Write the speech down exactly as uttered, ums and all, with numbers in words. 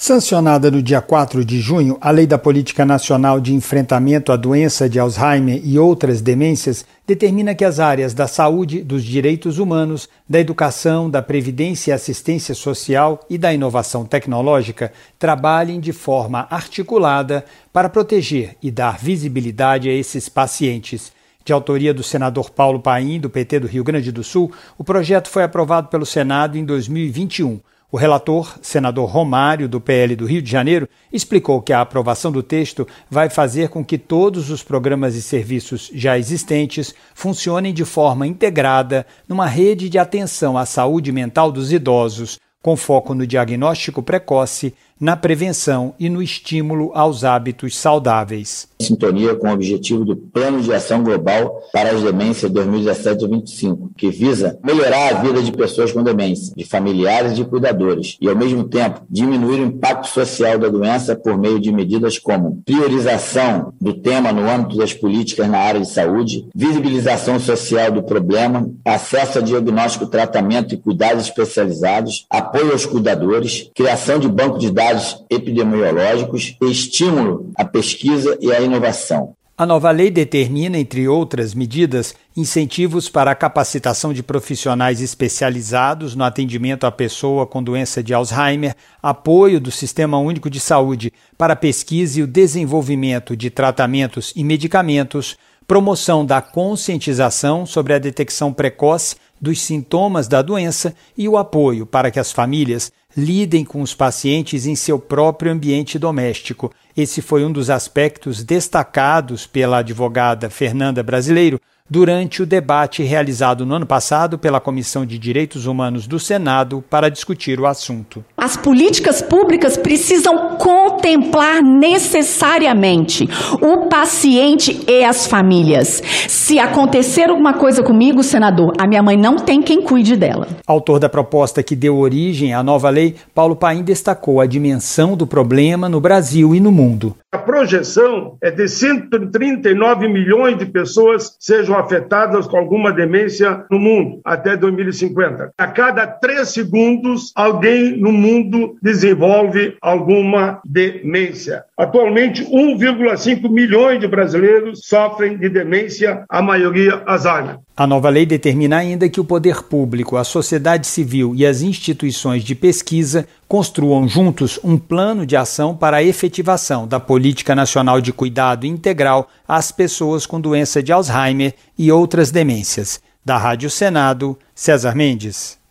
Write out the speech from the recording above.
Sancionada no dia quatro de junho, a Lei da Política Nacional de Enfrentamento à Doença de Alzheimer e outras demências determina que as áreas da saúde, dos direitos humanos, da educação, da previdência e assistência social e da inovação tecnológica trabalhem de forma articulada para proteger e dar visibilidade a esses pacientes. De autoria do senador Paulo Paim, do P T do Rio Grande do Sul, o projeto foi aprovado pelo Senado em dois mil e vinte e um. O relator, senador Romário, do P L do Rio de Janeiro, explicou que a aprovação do texto vai fazer com que todos os programas e serviços já existentes funcionem de forma integrada numa rede de atenção à saúde mental dos idosos, com foco no diagnóstico precoce, na prevenção e no estímulo aos hábitos saudáveis. Em sintonia com o objetivo do Plano de Ação Global para as Demências dois mil e dezessete a vinte e cinco, que visa melhorar a vida de pessoas com demência, de familiares e de cuidadores, e, ao mesmo tempo, diminuir o impacto social da doença por meio de medidas como priorização do tema no âmbito das políticas na área de saúde, visibilização social do problema, acesso a diagnóstico, tratamento e cuidados especializados, apoio aos cuidadores, criação de banco de dados epidemiológicos e estímulo à pesquisa e à inovação. A nova lei determina, entre outras medidas, incentivos para a capacitação de profissionais especializados no atendimento à pessoa com doença de Alzheimer, apoio do Sistema Único de Saúde para a pesquisa e o desenvolvimento de tratamentos e medicamentos, promoção da conscientização sobre a detecção precoce dos sintomas da doença e o apoio para que as famílias lidem com os pacientes em seu próprio ambiente doméstico. Esse foi um dos aspectos destacados pela advogada Fernanda Brasileiro durante o debate realizado no ano passado pela Comissão de Direitos Humanos do Senado para discutir o assunto. As políticas públicas precisam contemplar necessariamente o paciente e as famílias. Se acontecer alguma coisa comigo, senador, a minha mãe não tem quem cuide dela. Autor da proposta que deu origem à nova lei, Paulo Paim destacou a dimensão do problema no Brasil e no mundo. A projeção é de cento e trinta e nove milhões de pessoas sejam afetadas com alguma demência no mundo até dois mil e cinquenta. A cada três segundos, alguém no mundo desenvolve alguma demência. Atualmente, um vírgula cinco milhões de brasileiros sofrem de demência, a maioria Alzheimer. A nova lei determina ainda que o poder público, a sociedade civil e as instituições de pesquisa construam juntos um plano de ação para a efetivação da Política Nacional de Cuidado Integral às pessoas com doença de Alzheimer e outras demências. Da Rádio Senado, César Mendes.